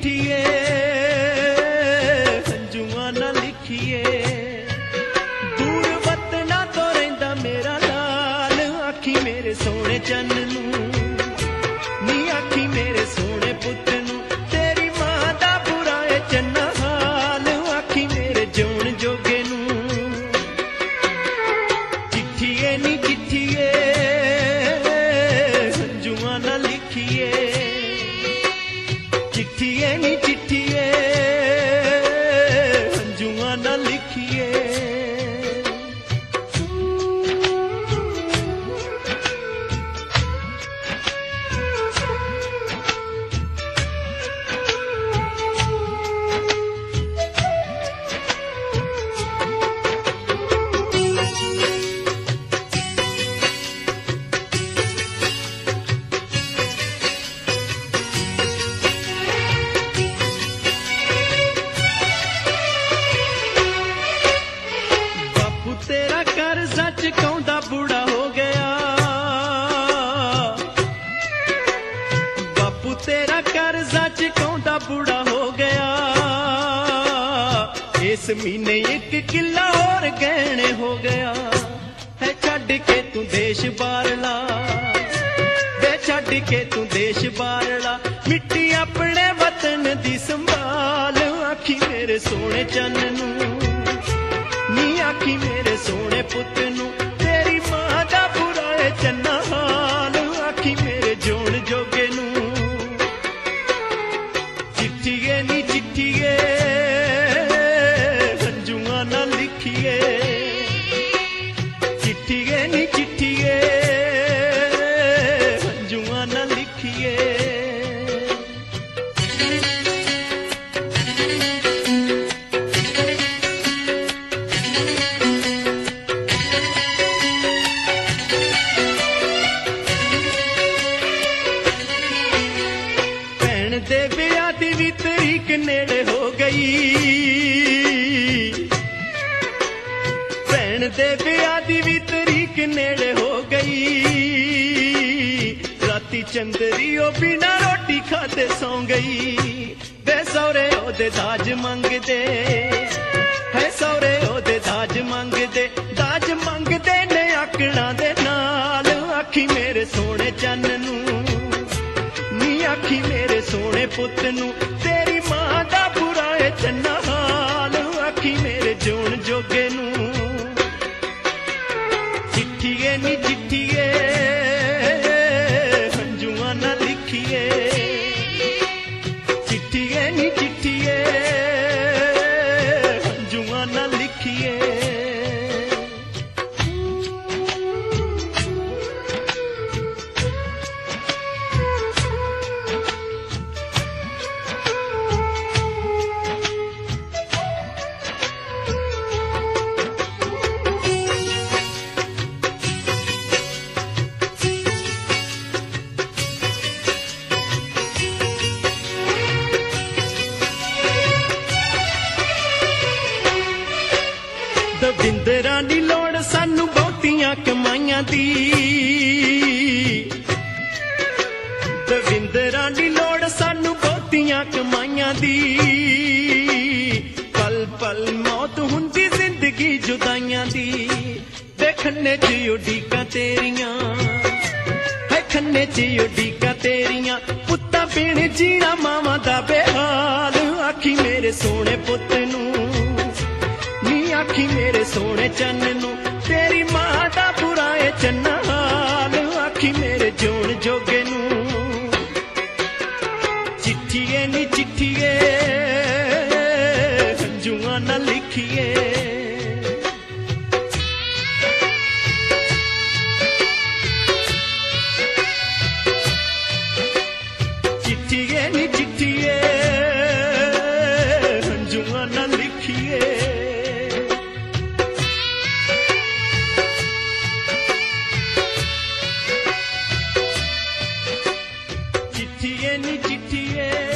चिट्ठिए हंजुआ ना लिखिए दूर वतना तो रहिंदा मेरा लाल आखी मेरे सोने चन्न नूं नी आखी मेरे सोने पुत नूं तेरी मां दा बुरा है चन्ना हाल आखी मेरे जिउण जोगे नूं चिट्ठिए नी चिट्ठिए हंजुआ ना लिखिए चिट्ठिए नी चिट्ठिए हंजुआ ना लिखिए तेरा कर्जा चुकाउंदा बूढ़ा हो गया बापू तेरा कर्जा चुकाउंदा बूढ़ा हो गया इस महीने एक किला और गहने हो गया है छड़ के तू देश बारला वे छड़ के तू देश बारला मिट्टी अपने वतन दी संभाल आखी मेरे सोने चन्न नूं नी आखी मेरे सोने पुत नूं तेरी मां दा बुरा है चन्ना हाल आखी मेरे जोण जोगे नूं चिट्ठिए नी चिट्ठिए हंजुआ ना लिखिए चिट्ठिए नी चिट्ठिए हंजुआ ना लिखिए दे ब्याह दी भी तरीक नेड़े हो गई भैन दे ब्याह दी भी तरीक नेड़े हो गई राती चंदरी ओ बिना रोटी खाते सौ गई वे सौरे ओदे दाज मंगदे है सौरे ओदे दाज मंगदे ने आकड़ा दे नाल आखी मेरे सोने चन्न नूं आखी मेरे सोने पुत नूं तेरी मां दा बुरा है चन्ना हाल आखी मेरे जोण जोगे नूं चिट्ठिए नी चिट्ठिए हंजुआ ना लिखिए चिट्ठिए नी चिट्ठिए हंजुआ ना लिखिए दविंदरां दी लोड़ सानू बहुतियां कमाइयां दी दविंदरां दी लोड़ सानू बहुतियां कमाइयां दी पल पल मौत हुंदी जिंदगी जुदाइयां दी देखने च उडीकां तेरियां है खन्ने च उडीकां तेरियां पुत्तां बिन जीना मावां दा बेहाल आखी मेरे सोने पुत नूं आखी मेरे सोने चन्न नूं तेरी मां दा बुरा है चन्ना हाल आखी मेरे जोण जोगे नूं चिट्ठिए नी चिट्ठिए हंजुआ ना लिखिए चिट्ठिए नी चिट्ठिए हंजुआ ना लिखिए चिट्ठिए नी चिट्ठिए